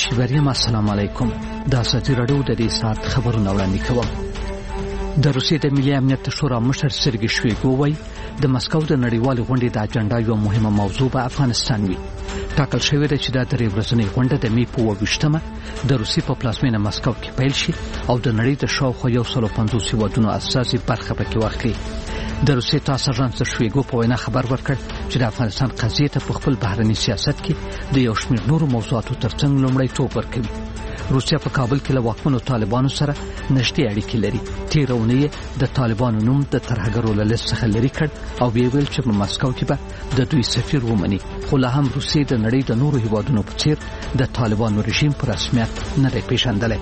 شبریم السلام علیکم. د اساطیر اډو د دې سات خبرونه وړاندې کوم. د روسیې د ملي امنیت شورا مشر سرګی شویګو وایي د مسکو د نړیوال غونډې د اجنډا یو مهمه موضوع به افغانستان وي. ټاکل شوی دی چې دا درې ورځنۍ غونډه د می په 28مه د روسیې په پلازمینه مسکو کې پیل شي او د نړۍ د شاوخوا 150 هیوادونو اساسي برخه پکې واخلي. د روسیې تاسو ژوند شویګو په وینا خبر ورکړ چې د افغانستان قضیه ته په خپل بهرني سیاست کې د یو شمېر نورو موضوعاتو ترڅنګ لومړیتوب ورکوي. روسیا په کابل کې له واکمنو طالبانو سره نږدې اړیکې لري. تېره اونۍ د طالبانو نوم د ترهګرو له لیست څخه لرې کړ او ویل چې په مسکو کې به د دوی سفیر ومني. خو لا هم روسیې د نړۍ د نورو هیوادونو په څیر د طالبانو رژیم په رسمیت نه دی پیژندلی.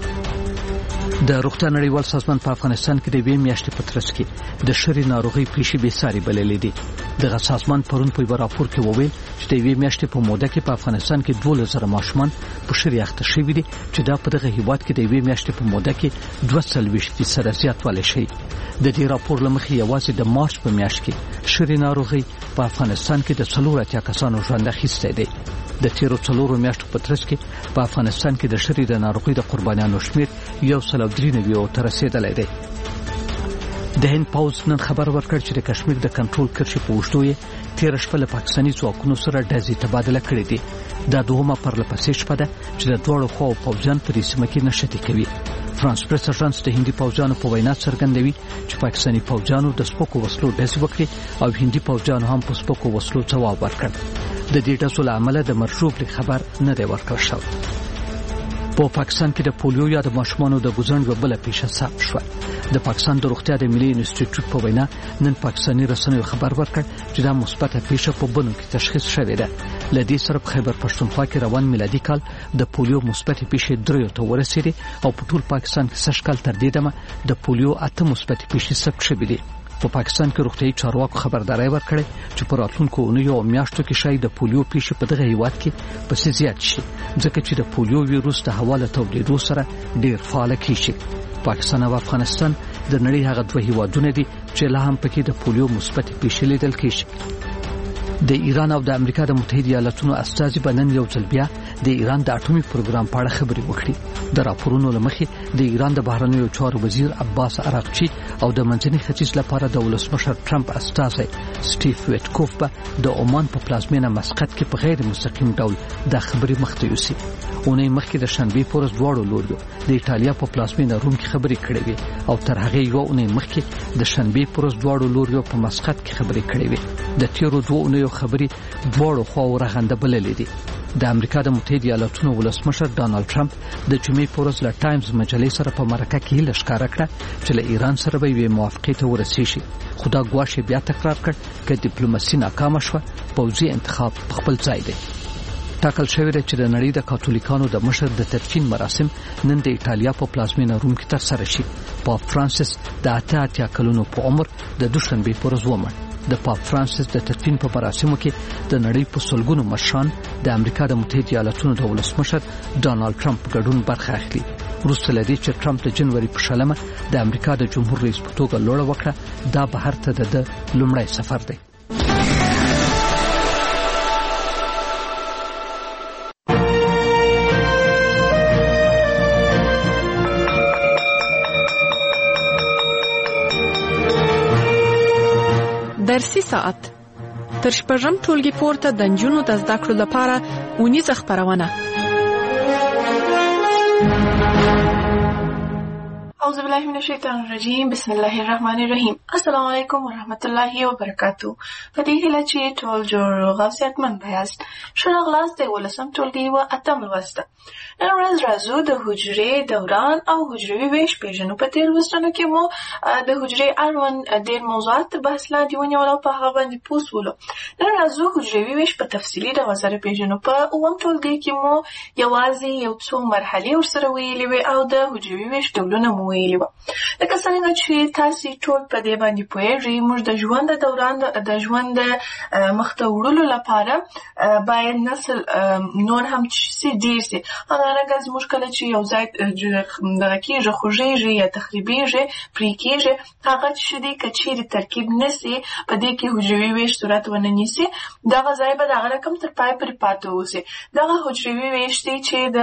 د روغتیا نړیوال سازمان په افغانستان کې د وې میاشتې په ترڅ کې د شری ناروغي پیښې به ساري بللې دي. دغه سازمان پرون په راپور کې وویل چې د وې میاشتې په موده کې په افغانستان کې 12,000 ماشومان په شری اخته شوي دي چې دا په دغه هیواد کې د وې میاشتې په موده کې 22% زیاتوالی شي. د دې راپور لمخې یوازې د مارچ په میاشت کې شری ناروغي په افغانستان کې د 4 کسانو ژوند اخیستی دی. د تیرو 4 میاشتو په ترڅ کې په افغانستان کې د شری د ناروغي د قربانیانو شمیر 193 ته رسیدلی دی. د هند پوز نن خبر ورکړ چې د کشمیر د کنټرول کرښې په اوږدو یې 13 شپه له پاکستاني ځواکونو سره ډزې تبادله کړې دي. دا دوهمه پرلپسې شپه ده چې د دواړو خواو پوځیان په دې سیمه کې نښتې کوي. فرانس پریس اژانس د هندي پوځیانو په وینا څرګندوي چې پاکستاني پوځیانو د سپکو وسلو ډزې وکړې او هندي پوځیانو هم په سپکو وسلو ځواب ورکړ. د دې ډزو له امله د مرجوب خبر نه دی ورکړل شوی. په پاکستان کې د پولیو یا د ماشومانو د ګوزن یو بل پیښه ثبت شوه. د پاکستان د روغتیا د ملي انسټیټیوټ په وینا نن پاکستاني رسنیو خبر ورکړ چې دا مثبته پیښه په بنو کې تشخیص شوې ده. لدې سره په خیبر پښتونخوا کې روان میلادي کال د پولیو مثبته پیښې 3 ته ورسېدې او په ټول پاکستان کې سږ کال تر دې دمه د پولیو 8 مثبته پیښې ثبت شوې دي. په پاکستان کې روغتيایي چارواکو خبرداري ورکړې چې په راتلونکو اونیو او میاشتو کې شاید د پولیو پیښې په دغه هیواد کې پسې زیات شي ځکه چې د پولیو ویروس د حواله تولیدو سره ډېر فعال کیږي. پاکستان او افغانستان د نړۍ هغه دوه هیوادونه دي چې لا هم پکې د پولیو مثبت پیښې لیدل کیږي. د ایران او د امریکا د متحده ایالاتونو استازي بنن یو ځل بیا د ایران د اټومي پروګرام په اړه خبرې وکړي. د راپورونو لمخې د ایران د بهرنیو چارو وزیر عباس عراقچي او د منځني ختیځ لپاره د ولسمشر ټرمپ استازي سټیف ویټکوف به د عمان په پلازمینه مسقط کې په غیر مستقیم ډول د خبرې مخته یوسي. اونۍ مخکې د شنبې پورز دواړو لوريو د ایتالیا په پلازمینه روم کې خبرې کړې وي او تر هغه یو اونۍ مخکې د شنبې پورز دواړو لوريو په مسقط کې خبرې کړې وي. د تیرو 2 اونیو خبرې دواړو خواو رغنده بللې دي. د امریکا د متحده ایالاتونو ولسمشر ډانلډ ټرمپ د جمعې پورز له ټایمز مجلې سره په مرکه کې لښکاره کړه چې له ایران سره به یو موافقه ته ورسیږي. خدا ګواښ بیا تکرار کړ چې ډیپلوماسي ناکامه شوه. پوځي انتخاب خپل ځای دی. ټاکل شوی دی چې د نړۍ د کاتولیکانو د مشر د تدفین مراسم نن د ایتالیا په پلازمینه روم کې ترسره شي. پاپ فرانسیس د 88 کلونو په عمر د دوشنبه پورز ومړ. د پاپ فرانسیس د تدفین په مراسمو کې د نړۍ په سلګونو مشران د امریکا د متحده ایالاتونو د ولسمشر ډانلډ ټرمپ ګډون برخه اخلي. وروسته لدې چې ټرمپ د جنوري په 16مه د امریکا د جمهور رئیس په توګه لوړه وکړه، دا بهر ته د لومړی سفر دی. درسي ساعت تر شپږم ټولګي پورته د نجونو د زده کړو لپاره اونیزه خپرونه. اعوذ بالله من الشیطان الرجیم، بسم الله الرحمن الرحیم. السلام علیکم ورحمت الله وبرکاتو. په دې هیله چې ټول جوړ او صحتمند یاست. ښه راغلاست د 18م ټولګي و 8م لوست. نن ورځ راځو د حجرې دوران او حجروي ویش پیژنو. په تیر لوستونو کې مو د حجرې اړوند ډېر موضوعات بحث لاندې ونیول او په هغه باندې پوسولو. نن راځو حجروي ویش په تفصیلي ډول سره پیژنو. په 9م ټولګي کې مو یوازې یو څو مرحلې ورسره ویلې وې او د حجروي ویش ډولونه مو ویلي وه. لکه څنګه چې تاسې ټول په دې باندې پوهېږئ، موږ د ژوند د دوران د ژوند د مخته وړلو لپاره باید نسل نور هم چې ډېر سي. همدارنګه زموږ کله چې یو ځای دغه کېږي، خوږېږي یا تخریبېږي، پرې کېږي، هغه چې دی که چېرې ترکیب نه سي، په دې کې حجروي ویش صورت ونه نیسي، دغه ځای به دغه رقم تر پای پورې پاتې اوسي. دغه حجروي ویش دی چې د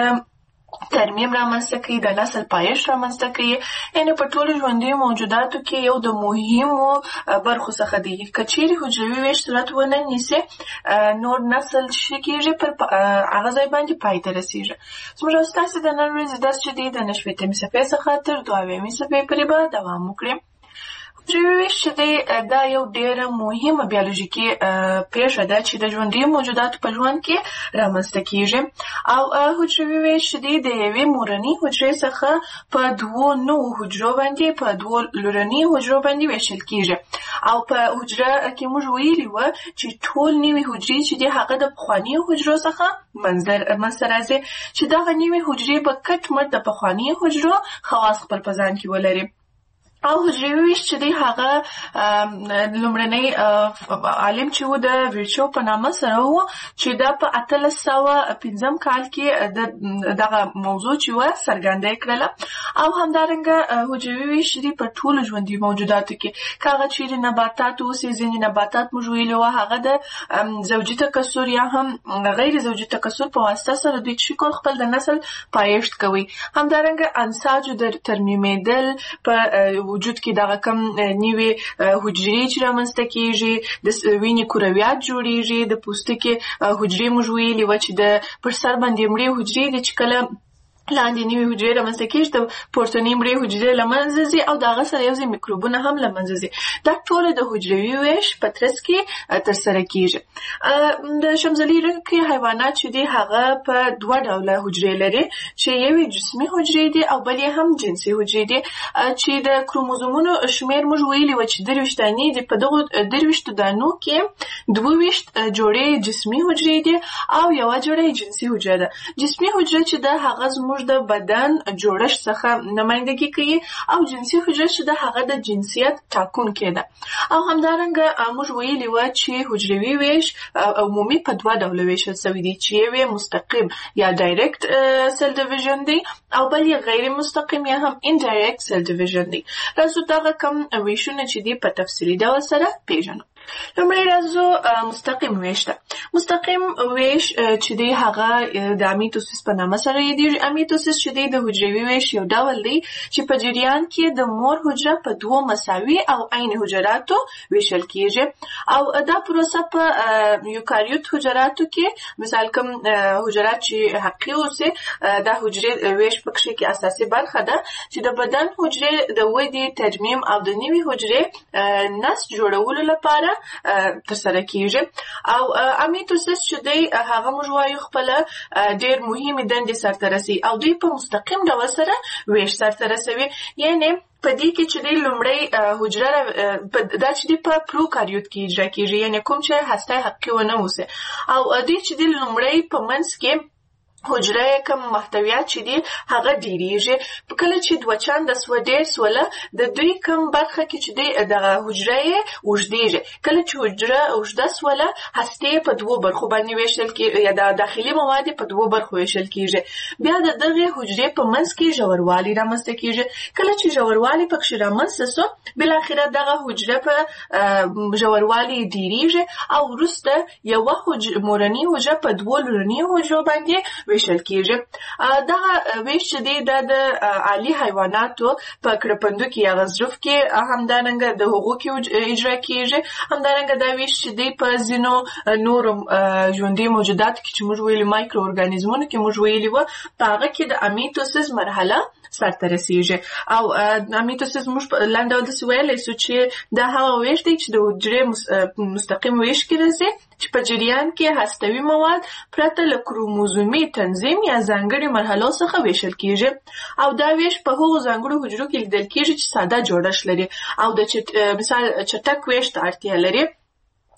ترمیم رامنځته کوي، د نسل پایښت رامنځته کوي، یعنې په ټولو ژوندیو موجوداتو کې یو د مهمو برخو څخه دی. که چېرې حجروي ویش صورت ونه نیسي، نور نسل چې کېږي پر هغه ځای باندې پای ته رسېږي. زموږ او ستاسې د نن ورځې درس چې دی د 9 صفحې څخه تر 2 صفحې پورې به دوام وکړي. حجروي ویش چې دی دا یو ډېره مهمه بیولوژیکي پېښه ده چې د ژوندیو موجوداتو په ژوند کې رامنځته کېږي. او حجروي ویش چې دی د یوې مورنۍ حجرې څخه په 2 نوو حجرو باندې په 2 لورنۍ حجرو باندې ویشل کېږي. او په حجره کې موږ ویلي وه چې ټول نوې حجرې چې دی هغه د پخوانیو حجرو څخه منځته راځي، چې دغه نوې حجرې به کټ مټ د پخوانیو حجرو خواص خپل په ځان کې ولري. او حجروي ویش چې دی هغه لومړنی عالم چې و د ویرچو په نامه سره و، چې دا په 1805 کال کې دغه موضوع چې و څرګنده کړله. او همدارنګه حجروي ویش دی په ټولو ژوندي موجوداتو کې، که هغه چېرې نباتات اوسي، ځینې نباتات موږ ویلي وه هغه د زوجي تکثر یا هم غیر زوجي تکثر په واسطه سره دوی چې کول خپل د نسل پایښت کوي. همدارنګه انساجو د ترمیمېدل په وجود کې دغه کم نوې حجرې چې رامنځته کېږي، د وینې کرویات جوړېږي، د پوستکي حجرې موږ ویلي وه چې د پر سر باندې مړې حجرې دي چې کله لاندې نوې حجرې رامنځته کېږي، د پورتنۍ مړې حجرې له منځه ځي او د هغه سره یو ځای میکروبونه هم له منځه ځي. دا ټول د حجروي ویش په ترڅ کې ترسره کېږي. د شمزلي رنګي حیوانات چې دي هغه په 2 ډوله حجرې لري، چې یوې جسمي حجرې دي او بل یې هم جنسي حجرې دي، چې د کروموزومونو شمېر موږ ویلي وه چې 23 دانې دي. په دغو 23 دانو کې 22 جوړې جسمي حجرې دي او 1 جوړه جنسي حجره ده. جسمي حجره چې ده هغه زموږ د بدن جوړښت څخه نمایندګي کوي، او جنسي حجره چې ده هغه د جنسیت ټاکونکې ده. او همدارنګه موږ ویلي وه چې حجروي ویش عمومي په 2 ډوله ویشل شوی دی، چې یو مستقیم یا ډایرکټ سیل ډیویژن دی او بل یې غیر مستقیم یا هم انډایرکټ سیل ډیویژن دی. راځو دغه کم ویشونه چې دی په تفصیلي ډول سره پیژنو. لومړی راځو مستقیم ویش ته. مستقیم ویش چې دی هغه د امیتوسیس په نامه سره یادېږي. امیتوسیس چې دی د حجروي ویش یو ډول دی چې په جریان کې د مور حجره په 2 مساوي او عین حجراتو ویشل کېږي. او دا پروسه په یوکاریوت حجراتو کې، مثال کوم حجرات چې حقیقي اوسي، دا حجرې ویش پکې کې اساسي برخه ده چې د بدن حجرې د ودې، ترمیم او د نوې حجرې نسج جوړولو لپاره ترسره کېږي. او امیتوسیس چې دی هغه موږ وایو خپل ډېر مهمې دندې سرته رسوي او دوی په مستقیم ډول سره ویش سرته رسوي. یعنې په دې کې چې دی لومړی حجره دا چې دی په پروکاریوت کې اجرا کېږي، یعنې کوم چې هسته حقیقي ونه اوسي. او دوی چې دی لومړی په منځ کې حجره کم محتویات چې دي هغه ډیریږي. کله چې 2 چنده سوه ډېر سوله، د دوی کم برخه کې چې دی دغه حجره یې اوږدېږي. کله چې حجره اوږده سوله، هستې په 2 برخو باندې ویشل کېږي یا د داخلي مواد په 2 برخو ویشل کېږي. بیا د دغه حجرې په منځ کې ژوروالی رامنځته کېږي. کله چې ژوروالی پکې رامنځته سو، بالاخره دغه حجره په ژوروالی ډیریږي او وروسته یوه مورنۍ حجره په 2 لورنۍ حجرو باندې ویشل کېږي. دغه ویش چې دی دا د عالي حیواناتو په کرپندو کې یا غضروف کې همدارنګه د هغو کې اجرا کېږي. همدارنګه دا ویش چې دی په ځینو نورو ژوندي موجوداتو کې چې موږ ویلي مایکرو ارګانیزمونو کې موږ ویلي وه، په هغه کې د امیتوسیس مرحله سرته رسېږي. او امیتوسیس موږ په لنډ ډول داسې ویلی سو چې دا هغه ویش دی چې د حجرې مستقیم ویش کې راځي، چې په جریان کې هستوي مواد پرته له کروموزومي تنظیم یا ځانګړي مرحلو څخه ویشل کېږي. او دا ویش په هغو ځانګړو حجرو کې لیدل کېږي چې ساده جوړښت لري او د مثال چټک ویش ته اړتیا لري.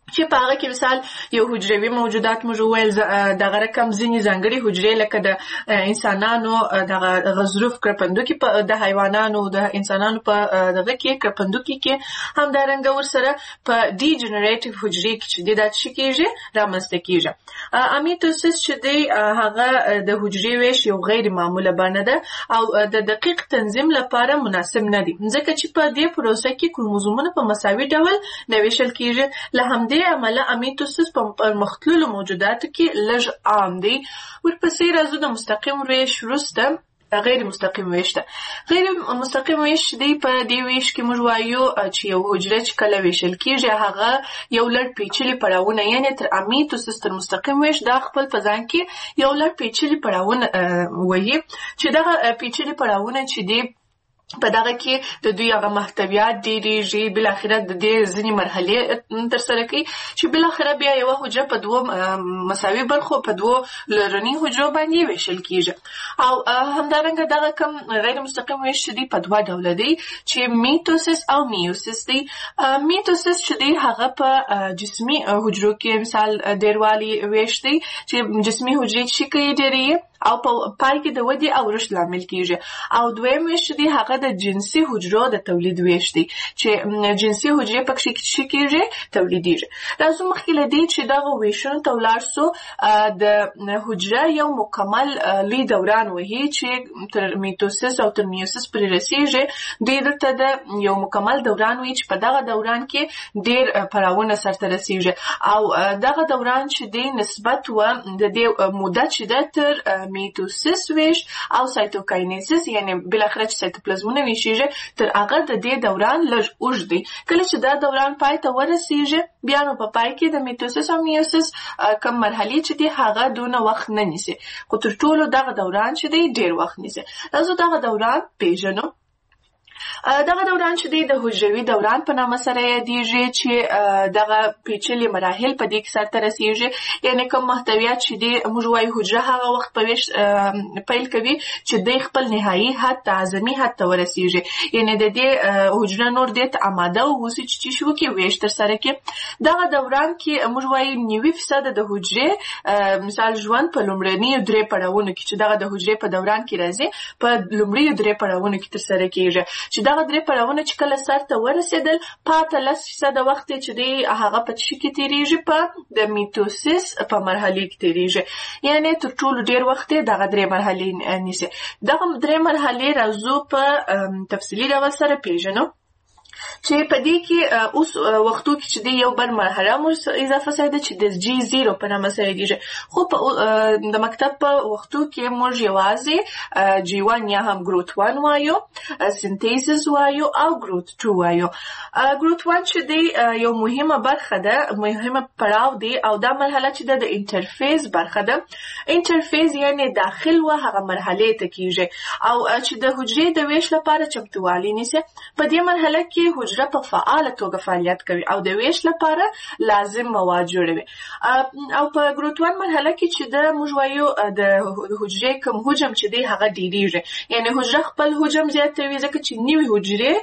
چې په هغه کې مثال یو حجروي موجودات موږ وویل دغه رقم ځینې ځانګړي حجرې لکه د انسانانو دغه ظروف کرپندوکي د حیوانانو د انسانانو په دغه کې کرپندوکي کې همدارنګه ورسره په ډي جنریټیو حجرې کې چې دا څه کېږي رامنځته کېږي. امیټوسس چې دی هغه د حجرې ویش یو غیر معموله بڼه ده او د دقیق تنظیم لپاره مناسب نه دی ځکه چې په دې پروسه کې کروموزومونه په مساوي ډول نه ویشل کېږي. له همدې عمله امیټوسس په پرمختللو موجوداتو کې لږ عام دی. ورپسې راځو د مستقیم ویش وروسته غیر مستقیم ویش ده. غیر مستقیم ویش دی په دې ویش کې موږ وایو چې یو حجره چې کله ویشل کېږي هغه یو لړ پیچلي پړاوونه یعنې تر امیټوسس تر مستقیم ویش دا خپل په ځان کې یو لړ پیچلي پړاوونه وایي چې دغه پیچلي پړاوونه چې دی په دغه کې د دوی هغه محتویات ډېرېږي بالاخره د دې ځینې مرحلې ترسره کوي چې بالاخره بیا یوه حجره په دوو مساوي برخو په دوو لرني حجرو باندې ویشل کېږي. او همدارنګه دغه کوم غیر مستقیم ویش چې دی په دوه ډوله دی چې میټوسس او میوسس دی. میټوسس چې دی هغه په جسمي حجرو کې مثال ډېروالي ویش دی چې جسمي حجرې چې کوي ډېرې او په پای کې د ودې او رشد لامل کېږي. او دویم ویش دی هغه د جنسي حجرو د تولید ویش دی چې جنسي حجرې پکې څه کېږي تولیدېږي. راځو مخکې له دې چې دغه ویشونو ته ولاړ سو د حجره یو مکمل لوی دوران وهي چې تر میټوسس او تر میوسس پورې رسېږي. دوی دلته د یو مکمل دوران وي چې په دغه دوران کې ډېر پړاوونه سرته رسېږي او دغه دوران چې دی نسبت و د دې موده چې ده تر میټوسس ویش او سایتوکاینیسس یعنی بالاخره چې سایتوپلازمونه ویشيږي تر هغه د دې دوران لږ اوږد دی. کله چې دا دوران پای ته ورسیږي بیا نو په پای کې د میټوسس او میوسس کوم مرحلې چې دی هغه دونه وخت نه نیسي خو تر ټولو دغه دوران چې دی ډېر وخت نیسي. راځو دغه دوران پیژنو. دغه دوران چې دی د حجروي دوران په نامه سره یادېږي چې دغه پیچلي مراحل په دې کې سرته رسېږي یعنې کوم محتویات چې دی موږ وایو حجره هغه وخت په ویش پیل کوي چې دی خپل نهایي حد ته اعظمي حد ته ورسېږي یعنې د دې حجره نور دې ته اماده واوسي چې څه وکړي ویش ترسره کړي. دغه دوران کې موږ وایو 90% د حجرې مثال ژوند په لومړنیو 3 پړاوونو کې چې دغه د حجرې په دوران کې راځي په لومړیو 3 پړاوونو کې ترسره کېږي چې دغه 3 پړاوونه چې کله سرته ورسېدل پاته 10% وخت چې دی هغه په څه کې تیریږي په د میټوسس په مرحله کې تیریږي یعنی تر ټولو ډېر وخت دغه 3 مرحلې نیسي. دغه 3 مرحلې راځو په تفصیلي ډول سره پیژنو چې په دې کې اوس وختو کې چې دی یو بل مرحله مو اضافه شوی ده چې د G0 په نامه سره یادېږي خو د مکتب په وختو کې موږ یوازې G1 یا هم ګروت 1 وایو سنتیزس وایو او ګروت 2 وایو. ګروت 1 چې دی یو مهمه برخه ده مهمه پړاو دی او دا مرحله چې د انټرفیس برخه ده. انټرفیس یعنی داخل و هغه مرحله ته کېږي او چې د حجرې د ویش لپاره چمتووالی نیسي. په دې مرحله کې حجره په فعاله توګه فعالیت کوي او د ویش لپاره لازم مواد جوړوي. او په ګروت 1 مرحله کې چې د موږ وایو د حجرې کوم حجم چې دی هغه ډېرېږي یعنی حجره خپل حجم زیاتوي ځکه چې نوې حجرې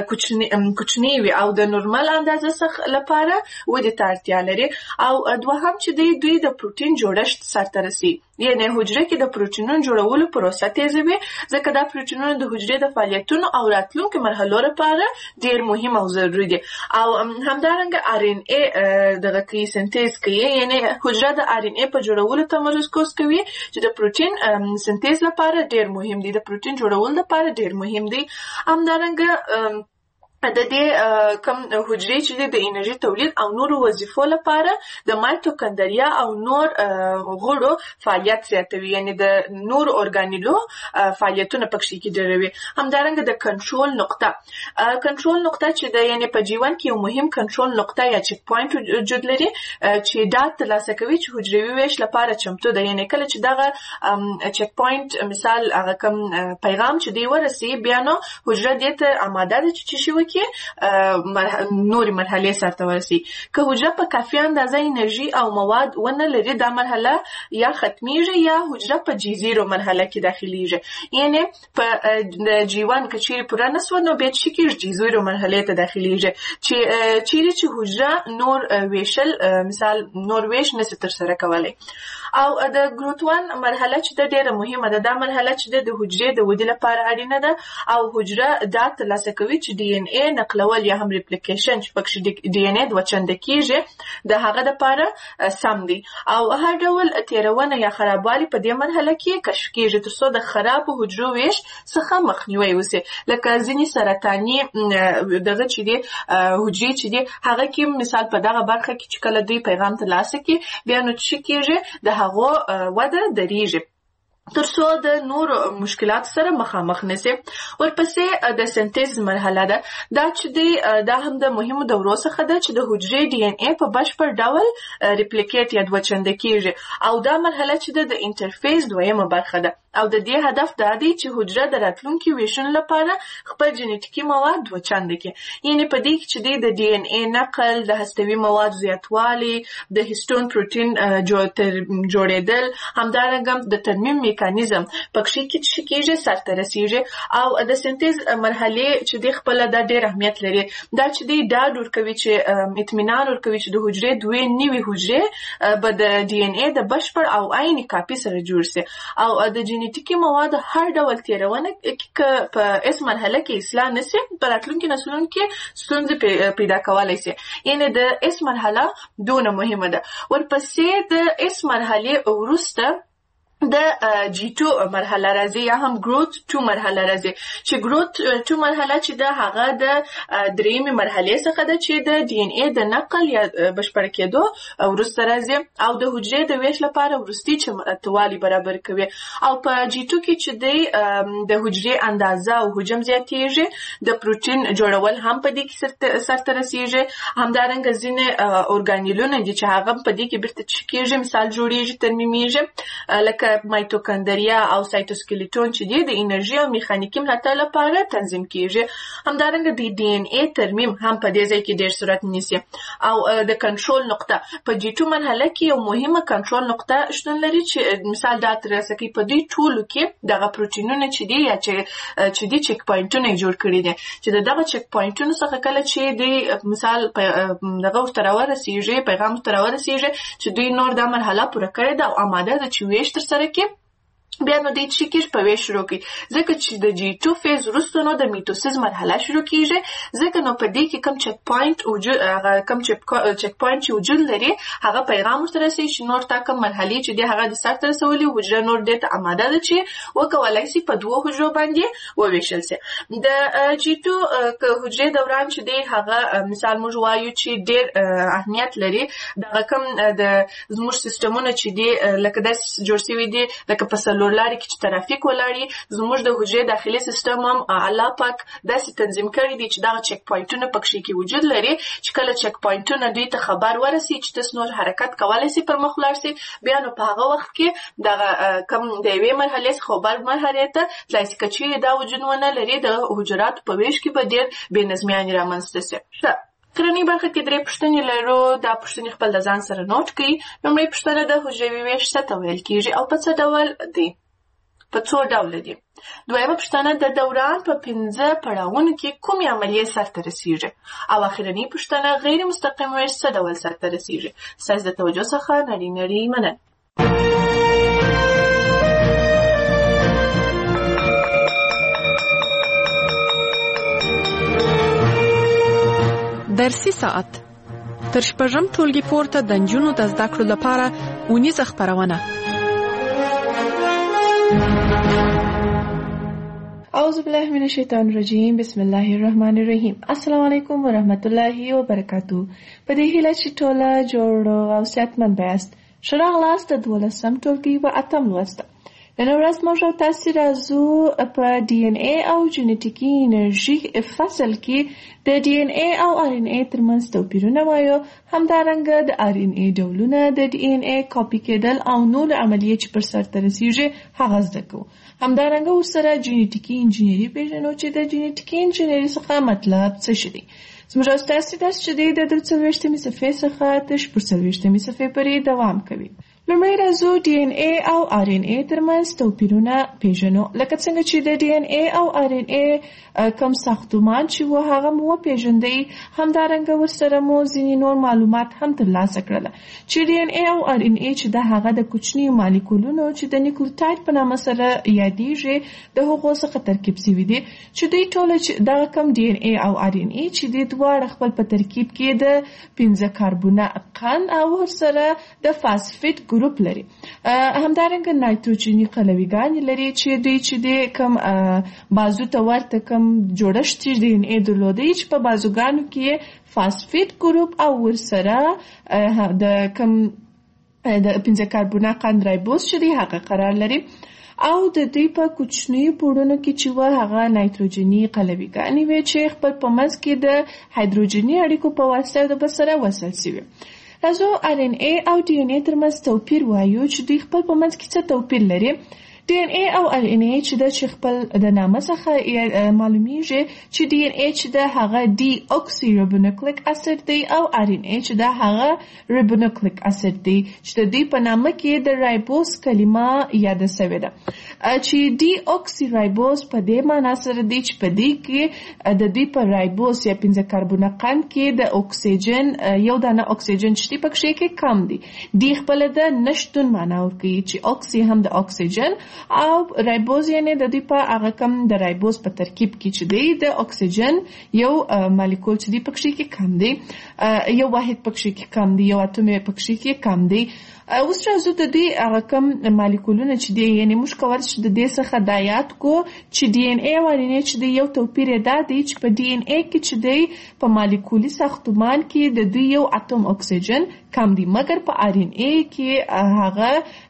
کوچنۍ وي او د نورمال اندازه څخه لپاره ودې ته اړتیا لري. او دوهم چې دی دوی د پروتین جوړښت سرته رسي یعنی حجره کې د پروتینونو جوړولو پروسه تیزوي ځکه دا پروتینونه د حجرې د فعالیتونو او راتلونکو مرحلو لپاره ډېر مهم او ضروري دي. او همدارنګه RNA دغه کې سنتیز کوي یعنی حجره د RNA په جوړولو تمرکز کوي چې د پروتین سنتیز لپاره ډېر مهم دي د پروتین جوړولو لپاره ډېر مهم دي. همدارنګه د دې کوم حجرې چې د انرژي تولید او نورو وظیفو لپاره د مایټوکاندریا او نور غړو فعالیت زیاتوي یعنی د نور اورګانیلو فعالیتونه پکې کېږي. همدارنګه د کنټرول نقطه چې د یعنی په G1 کې یو مهم کنټرول نقطه یا چک پوینټ وجود لري چې دا ترلاسه کوي چې حجروي ویش لپاره چمتو ده یعنی کله چې دغه چک پوینټ مثال هغه کوم پیغام چې دی ورسي بیا نو حجره دې ته آماده ده چې شي کې نوري مرحله سره ورسي. که حجره په کافي اندازه انرژي او مواد ونه لري دا مرحله یا ختميږي یا حجره په G0 مرحله کې داخليږي. یعنی په G1 کې چیرې پوره نسو نو بیا چې کې G0 مرحله ته داخليږي چې حجره نور ویشل مثال نور ویش نشي تر سره کولای. او د ګروت 1 مرحله چې د ډیره مهمه ده دا مرحله چې د حجرې د ودې لپاره اړینه ده او حجره دا ترلاسه کوي چې ډي ان اي نقلول یا هم ریپلیکیشن چې پکې ډي ان اي د وچنده کیږي د هغه لپاره سم دي او هر ډول تیرونه یا خرابوالي په دې مرحله کې کشف کیږي ترڅو د خراب حجرو ویش څخه مخنیوي وشي. لکه ځینې سرطاني دغه چې دي حجرې چې دي هغه کې مثال په دغه برخه کې چې کله دوی پیغام ترلاسه کوي بیا نو چې کیږي د هغه وده دریږي ترڅو د نور مشکلات سره مخامخ نشي. ورپسې د سنتیز مرحله ده دا چې دا هم د مهمو دورو څخه ده چې د حجرې ډي ان اي په بشپړ ډول ریپلیکیټ یا دوچنده کیږي او دا مرحله چې د انټرفیس دویمه برخه ده او د دې هدف دا دی چې حجره د راتلونکي ویشن لپاره خپل جنټیکي مواد دوچنده کړي. یعنی په دې چې د ډي ان اي نقل د هستوي مواد زیاتوالی د هیستون پروتین جوړېدل همدارنګه د ترمیم میکانیزم پکې کې کېږي سرته رسیږي او د سنتیز مرحله چې د خپل د ډېر اهمیت لري دا چې دا ډور کوي چې اطمینان ورکوي چې د حجرې دوی نیوي حجرې به د ډي ان اي د بشپړ او عیني کاپي سره جوړ شي او د جنټیکي مواد هر ډول تیرونه په اس مرحله کې اصلاح نشي په راتلونکي نسلونو کې ستونزې پیدا کولای شي. یعنی د اس مرحله دونه مهمه ده. ورپسې د اس مرحله وروسته د G2 مرحله راځي یا هم ګروت 2 مرحله راځي چې ګروت 2 مرحله چې د هغه د درېمې مرحله څخه ده چې د ډي ان اي د نقل یا بشپړ کېدو وروسته راځي او د حجرې د ویش لپاره وروستي چمتوالي برابر کوي. او په G2 کې چې د حجرې اندازه او حجم زیاتېږي د پروتین جوړول هم په دې کې سرته رسیږي. همدارنګه ځینې اورګانیلونه دي چې هغه په دې کې بیرته کېږي مثال جوړېږي ترمیمیږي لکه مایټوکاندریا او سایټوسکلیټون چې د انرژي او میخانیکي ملاتړ لپاره تنظیم کیږي. همدارنګه د ډي ان اي ترمیم هم په دې ځای کې ډېر صورت نیسي او د کنټرول نقطه په G2 مرحله کې یو مهمه کنټرول نقطه شتون لري چې مثال دا ترلاسه کوي په دې ټولو کې دغه پروتینونه چې دي یا چې دي چک پوینټونه جوړ کړي دي چې دغه چک پوینټونو څخه کله چې د مثال دغه ورته ورسیږي پیغام ورته ورسیږي چې دوی نور د مرحله پوره کړې ده او آماده ده چې ویش تر سره کې بیا نو د چیکر په ویش شروع کی ځکه چې د G2 فیز وروسته نو د میټوسیس مرحله شروع کیږي ځکه نو په دې کې کم چک پوینټ وجود هغه کم چک پوینټ چې وجود لري هغه پیغام سره سي چې نور تا کم مرحله چې د هغه د سر تر رسولي حجره نور د آماده ده چې وکولای شي په دوه حجرو باندې وویشل شي. د G2 حجرې دوران چې دی هغه مثال موږ وایو چې ډېر اهمیت لري د کم د زموږ سیستمونه چې دی لکه د جوړ شوی دی لکه په لاري کې چې ترافیک ولاړی زموږ د حجرې داخلي سیستم هم الله پاک داسې تنظیم کړی دی چې دا چک پوینټونه پکې کې وجود لري چې کله چک پوینټونه دوی ته خبر ورسي چې تاسو نور حرکت کولای شئ پر مخ لاړ شئ بیا نو په هغه وخت کې دا کم د یوې مرحلې څخه بل مرحله ته تلای شي چې دا وجود ونه لري د حجرات په ویش کې به ډېر بې نظمیان رامنځته شي. کرنی برخه کې درې پوښتنې لرو. دا پوښتنې خپل د ځان سره نوٹ کړئ. لومړی پوښتنه د حجروي ویش څه ته ویل کیږي او په څه ډول دی؟ په څو ډول دي؟ دویمه پوښتنه د دوران په 15 پړاوونو کې کومې عملیې سرته رسیږي او اخرنی پوښتنه غیر مستقیم ویش څه ډول سرته رسیږي؟ ستاسو د توجه څخه نړۍ مننه. درسي ساعت تر شپږم ټولګي پورته د نجونو د زده کړو لپاره اونیزه خپرونه. اعوذ بالله من الشیطان الرجیم بسم الله الرحمن الرحیم. السلام علیکم ورحمت الله وبرکاتو. په دې هیله چې ټوله جوړ او صحتمند یاست. ښه راغلاست د 12م ټولګي و 8م لوست. نن ورځ موږ تاسو راځو په ډي ان اي او جینټیکي انرژي فصل کې د ډي ان اي او ار ان اي ترمنځ توپیرونه وایو. همدارنګه د ار ان اي ډولونه د ډي ان اي کاپي کېدل او نور عملیې چې پر سرته رسیږي هغه زده کوو. همدارنګه ورسره جینټیکي انجینری پیژنو چې د جینټیکي انجینری څخه مطلب څه شي دی. زموږ تاسو درس چې دی د 43مې صفحې څخه تر 40مې صفحې پورې دوام کوي. لومړی راځو ډي ان اي او ار ان اي ترمنځ توپیرونه پیژنو. لکه څنګه چې د ډي ان اي او ار ان اي کوم ساختمان چې و هغه مو پیژندئ، همدارنګه ورسره مو ځینې نور معلومات هم ترلاسه کړل چې ډي ان اي او ار ان اي چې د هغه د کوچنیو مالیکولونو چې د نیوکلیوټاید په نامه سره یادېږي د هغو څخه ترکیب شوي دي، چې دوی ټول دغه کوم ډي ان اي او ار ان اي چې د دواړه خپل په ترکیب کې د 15 کاربونه قند او ورسره د فاسفیټ ګروپ لري. همدارنګه نایتروجني قلویګان لري چې دوی چې د کم بازو ته ورته کم جوړښت چې د ان اي درلودي چې په بازوګانو کې فاسفیټ ګروپ او ورسره د کم د 15 کاربونه قند رایبوز چې دی هغه قرار لري او د دوی په کوچنیو پوړونو کې چې و هغه نایتروجني قلویګانې وي چې خپل په منځ کې د هایدروجني اړیکو په واسطه د بسره وصل شوي. راځو ار ان اي او ډي ان اي ترمنځ توپیر وایو چې دوی خپل په منځ کې څه توپیر لري. ډي ان اي او ار ان اي چې د خپل د نامه څخه معلومیږي چې ډي ان اي چې د هغه ډي اوکسي رایبونوکلیک اسید دی او ار ان اي چې د هغه رایبونوکلیک اسید دی چې د دې په نامه کې د رایبوز کلمه یاد شوې ده چې ډي اوکسي رایبوز په دې معنی سره دی چې په دې کې د دې په رایبوز یا 15 کاربونه قند کې د اکسیجن یو دانه اکسیجن چې پکې کې کم دی. دی خپل د نشټون معنی ورکوي چې اوکسي هم د اکسیجن او رایبوز یعنی د دې په هغه کم د رایبوز په ترکیب کې چې دی د اکسیجن یو مالیکول چې دی پکې کې کم دی، یو واحد پکې کې کم دی، یو اتوم پکې کې کم دی. اوس راځو د دې هغه کم مالیکولونه چې دی یعنی موږ کولای شو د دې څخه د یاد کو چې ډي ان اي او ار ان اي چې دی یو توپیر دا دی چې په ډي ان اي کې چې دی په مالیکولي ساختمان کې د دوی یو اتوم اکسیجن کم دی، مګر په ار ان اي کې هغه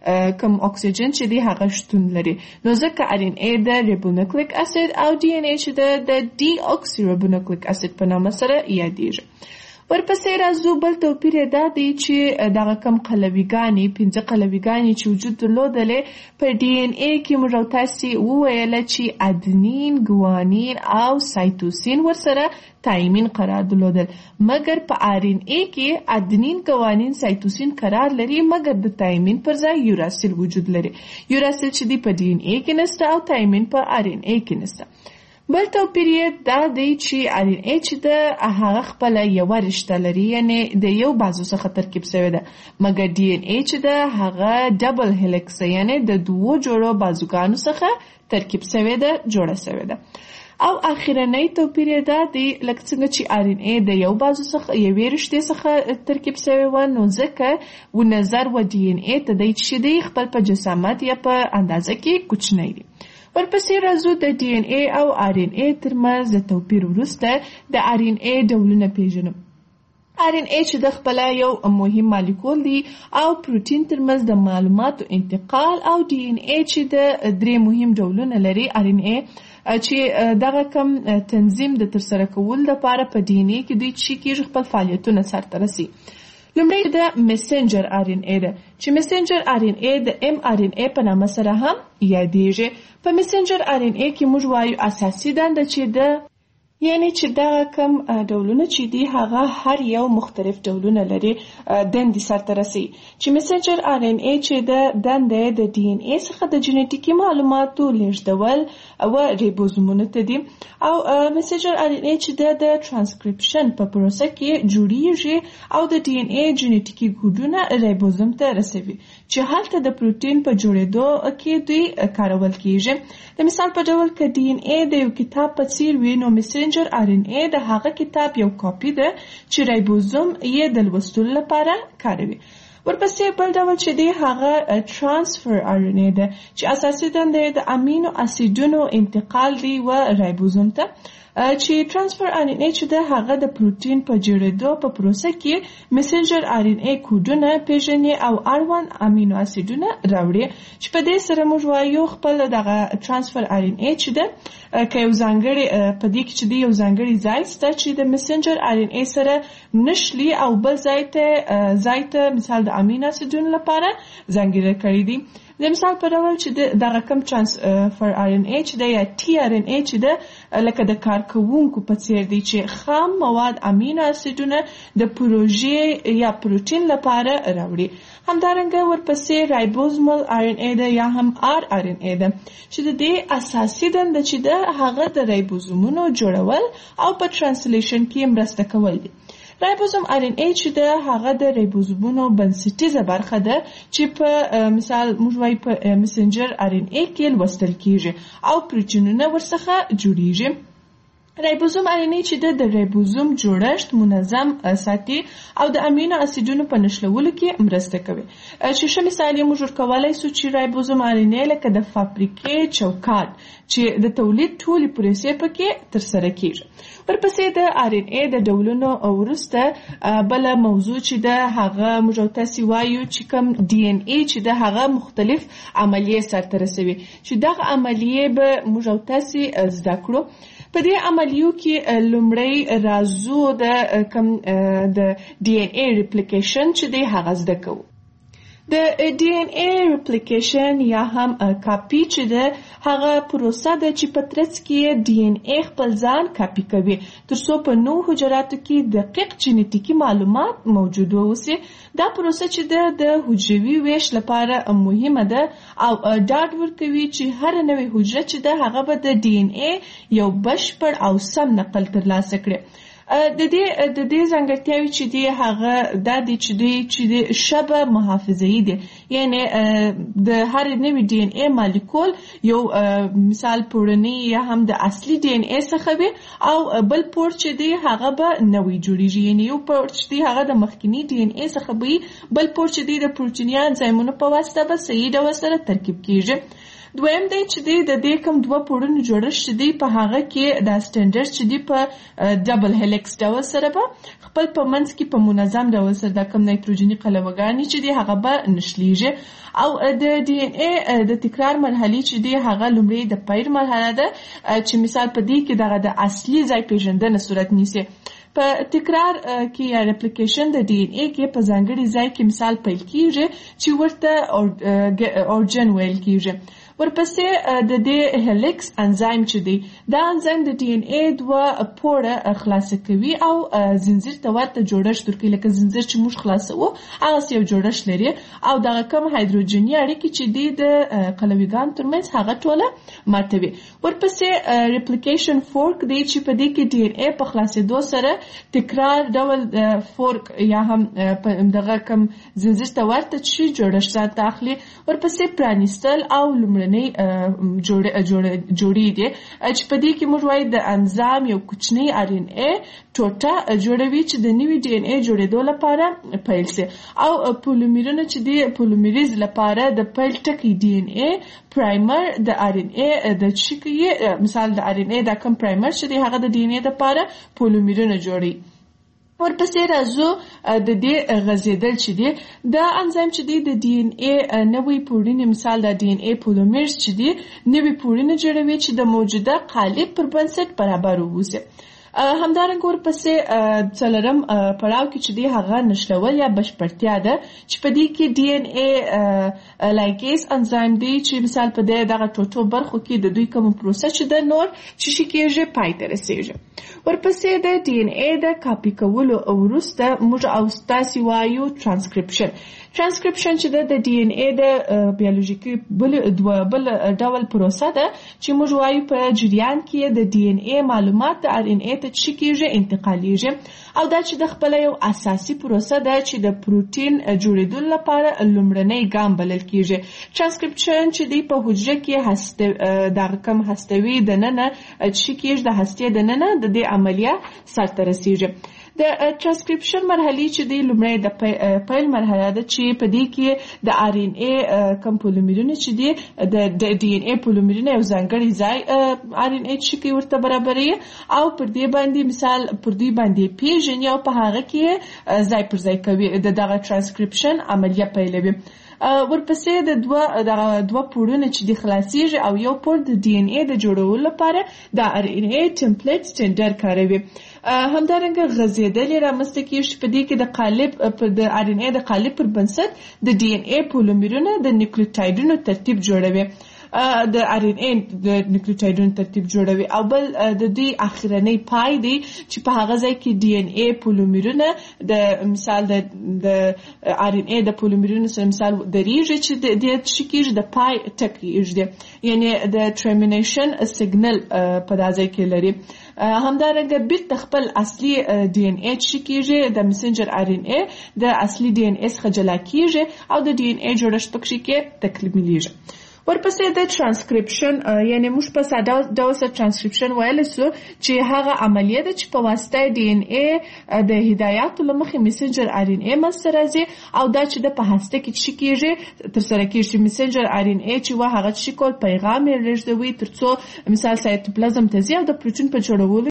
کم اکسیجن چې دی هغه شتون لري. نو ځکه ار ان اي د رایبونوکلیک اسید او ډي ان اي چې د ډي اوکسي رایبونوکلیک اسید په نامه سره یادېږي. ورپسې راځو بل توپیر دا دی چې دغه کم قلویګانې 15 قلویګانې چې وجود درلودلې په ډي ان اي کې موږ تاسو وویل چې ادنین، ګوانین او سایتوسین ورسره تایمین قرار درلودل، مګر په ار ان اي کې ادنین، ګوانین، سایتوسین قرار لري مګر د تایمین پر ځای یوراسیل وجود لري. یوراسیل چې دی په ډي ان اي کې نشته او تایمین په ار ان اي کې نشته. بل توپیر دا دی چې ار ان اي چې د هغه خپل یو رشته لري یعنی د یو بازو څخه ترکیب شوی ده، مګر ډي ان اي چې د هغه ډبل هلیکس یعنی د دوه جوړو بازوګانو څخه ترکیب شوی ده، جوړه شوی ده. او اخیرنی توپیر دا دی لکه څنګه چې ار ان اي د یو بازو څخه یوې رشتې څخه ترکیب شوی و، نو ځکه و نظر و ډي ان اي ته دی چې دی خپل په جسامت یا په اندازه کې کوچنی دی. ورپسې راځو د ډي ان اي او ار ان اي ترمنځ د توپیر وروسته د ار ان اي ډولونه پیژنو. ار ان اي چې د خپل یو مهم مالیکول دی او پروتین ترمنځ د معلوماتو انتقال، او ډي ان اي چې د درې مهم ډولونه لري. ار ان اي چې دغه کم تنظیم د ترسره کول لپاره په ډي ان اي کې دوی چې کېږي خپل فعالیتونه سرته رسي. لومړی د میسنجر ار ان اي ده چې میسنجر ار ان اي د ام ار ان اي په نامه سره هم یادېږي. په میسنجر ار ان اي کې موږ وایو اساسي دنده چې د یعنی چې دا کم ډولونه چې دی هغه هر یو مختلف ډولونه لري دندې سرته رسي. چې میسنجر ار ان اي چې د دنده د ډي ان اي څخه د جینټیکي معلوماتو لیږدول او ریبوزومونو ته دي، او میسنجر ار ان اي چې د ترانسکریپشن په پروسه کې جوړیږي او د ډي ان اي جینټیکي کوډونه ریبوزوم ته رسوي چې هلته د پروتین په جوړېدو کې دوی کارول کیږي. د مثال په ډول که ډي ان اي د یو کتاب په څیر وي، نو میسنجر ار ان اي د هغه کتاب یو کاپي ده چې رایبوزوم یې د لوستلو لپاره کاروي. ورپسې بل ډول چې دی هغه ترانسفر ار ان اي ده چې اساسي دنده د امینو اسیدونو انتقال دی و رایبوزوم ته. چې ترانسفر آر ان ای چې د هغه د پروتین په جوړېدو په پروسه کې میسنجر آر ان ای کوډونه پیژني او R1 امینو اسیدونه راوړي چې په دې سره موږ وایو خپل دغه ترانسفر آر ان ای چې د که یو ځانګړی په دې کې چې د یو ځانګړي ځای شته چې د میسنجر آر ان ای سره نشلي او بل ځای ته مثال د امینو اسیدونو لپاره ځانګړی کړی دي. د مثال په ډول چې دغه کم ترانسفر آر ان ای چې د یا ټي آر ان ای چې د لکه د کارکوونکو په څیر دی چې خام مواد امینو اسیدونه د پروژې یا پروتین لپاره راوړي. همدارنګه ورپسې رایبوزومل آر ان ای ده یا هم آر ان ای ده چې د دې اساسي دنده چې د هغه د رایبوزومونو جوړول او په ترانسلیشن کې مرسته کول دي. رایبوزوم آر ان ای چې د هغه د رایبوزومونو بنسټیزه برخه ده چې په مثال موږ وایو په میسنجر آر ان ای کې لوستل کیږي او پروتینونه ورڅخه جوړیږي. رایبوزوم آر ان ای چې د رایبوزوم جوړښت منظم ساتي او د امینو اسیدونو په نښلولو کې مرسته کوي. چې ښه مثال یې موږ ورکولی سو چې رایبوزوم آر ان ای لکه د فابریکې چوکاټ چې د تولید ټولې پروسې پکې ترسره کیږي. ورپسې د آر ان ای د ډولونو وروسته بله موضوع چې د هغه موږ او تاسې وایو چې کوم ډي ان ای چې د هغه مختلف عملیې سرته رسوي چې دغه عملیې به موږ او تاسې زده کړو. په دې عملیو کې لومړی راځو د کوم د ډي ان ای ریپلیکیشن چې دی هغه زده کوو. د ډي ان ای ریپلیکیشن یا هم کاپی چې ده هغه پروسه ده چې په ترڅ کې ډي ان ای خپل ځان کاپی کوي ترڅو په نوو حجراتو کې دقیق جینیتیکي معلومات موجود واوسي. دا پروسه چې ده د حجروي ویش لپاره مهمه ده او ډاډ ورکوي چې هر نوې حجره چې ده هغه به د ډي ان ای یو بشپړ او سم نقل ترلاسه کړي. د دې ځانګړتیاوې چې دی هغه دا دی چې دی شبه محافظه‌ای دی، یعنی د هر نوې ډي ان ای مالیکول یو مثال پوړنی یا هم د اصلي ډي ان ای څخه وي او بل پوړ چې دی هغه به نوې جوړیږي، یعنی یو پوړ چې دی هغه د مخکینی ډي ان ای څخه وي، بل پوړ چې دی د پروتیني انزایمونو په واسطه به صحیح ډول سره ترکیب کیږي. دویم دی چې دی د دې کوم دوه پوړونو جوړښت چې دی په هغه کې د سټنډرډ چې دی په ډبل هلیکس ډول سره به خپل په منځ کې په منظم ډول سره د کوم نایتروجني قلمه‌ګانې چې دی هغه به نښلیږي او د ډي ان ای د تکرار مرحلې چې دی هغه لومړی د پیر مرحله ده چې مثال په دې کې دغه د اصلي ځای پیژندنه صورت نیسي. په تکرار کې یا ریپلیکیشن د ډي ان ای کې په ځانګړي ځای کې مثال پیل کیږي چې ورته اورجن ویل کیږي. ورپسې د دې هلیکس انزایم چې دی دا انزایم د ډي ان ای دوه پوړه خلاصه کوي او زنجیر ته ورته جوړښت ورکوي، لکه زنجیر چې موږ خلاصوو هغه یو جوړښت لري او دغه کوم هایدروجني اړیکې چې دی د قلویګانو ترمنځ هغه ټوله ماتوي. ورپسې ریپلیکیشن فورک دی چې په دې کې ډي ان ای په خلاصېدو سره تکرار ډول فورک یا هم دغه کوم زنجیر ته ورته چې جوړښت ځان اخلي. ورپسې پرانیستل او لومړنۍ جوړې دي چې په دې کې موږ وایو د انزایم یو کوچنی آر ان ای ټوټه جوړوي چې د نوي ډي ان ای جوړېدو لپاره پیل سي او پولیمرونه چې دی پولیمریز لپاره د پیل ټکی ډي ان ای پرایمر د آر ان ای د چکی مثال د آر ان ای د کوم پرایمر چې دی هغه د ډي ان ای لپاره پولیمرونه جوړي. ورپسې راځو د دې غځېدل چې دی دا انزایم چې دی د ډي ان ای نوې پوړنې مثال د ډي ان ای پولیمرز چې دی نوې پوړنې جوړوي چې د موجوده قالب پر بنسټ برابر ووسي. همدارنګه ورپسې څلورم پړاو کې چې دی هغه نښلول یا بشپړتیا ده چې په دې کې ډي ان ای لایګیز انزایم دی چې مثال په دغه ټوټو برخو کې د دوی کوم پروسه چې د نور چې شي کېږي پای ته رسېږي. ورپسې د ډي ان ای د کاپي کولو وروسته موږ او تاسې وایو ترانسکریپشن چې د ډي ان ای د بیولوژیکي بل ډول پروسه ده چې موږ وایو په جریان کې د ډي ان ای معلومات د آر ان ای ته چې کېږي انتقالیږي او دا چې د خپل یو اساسي پروسه ده چې د پروتین جوړېدو لپاره لومړنی ګام بلل کېږي. ترانسکریپشن چې دی په حجره کې دغه کوم هستوي دننه چې کېږي د هستې دننه د دې عملیه سرته رسېږي. د د ترانسکریپشن مرحله چې دی لومړی د پیل مرحله ده چې په دې کې د آر ان ای کوم پولیمرونه چې دی د ډي ان ای پولیمرونه یو ځانګړي ځای آر ان ای چې ورته برابري او پر دې باندې مثال پر دې باندې پیژني او په هغه کې ځای پر ځای کوي دغه ترانسکریپشن عملیه پیلوي. ورپسې د دوه پوړونه چې د خلاصيږي او یو پوړ د ډي ان ای د جوړولو لپاره د آر ان ای ټمپلیټ سټینډرډ کاروي. همدارنګه غځېدلې رامنځته کېږي په دې کې د قالب د آر ان ای د قالب پر بنسټ د ډي ان ای پولیمرونه د نیوکلیوټایډونو ترتیب جوړوي د آر ان ای د نیوکلیوټایډونو ترتیب جوړوي او بل د دې اخرنی پای دی چې په هغه ځای کې ډي ان ای پولیمرونه د مثال د آر ان ای د پولیمرونو سره مثال درېږي چې د شکیږي د پای ټکیږي یعنی د ټرمینیشن سیګنل په دا ځای کې لري. همدارنګه بیرته خپل اصلي ډي ان ای چې کېږي د میسنجر آر ان ای د اصلي ډي ان ای څخه جلا کېږي او د ډي ان ای جوړښت پکې کې تکمیلېږي. ورپسې د ترانسکریپشن یعنی موږ په ساده ډول سره ترانسکریپشن ویلی سو چې هغه عملیه ده چې په واسطه ډي ان ای د هدایاتو له مخې میسنجر آر ان ای منځته راځي او دا چې د په هسته کې چې کېږي ترسره کېږي چې میسنجر آر ان ای چې هغه چې کول پیغام یې لېږدوي تر څو مثال سایتوپلازم ته ځي او د پروټین په جوړولو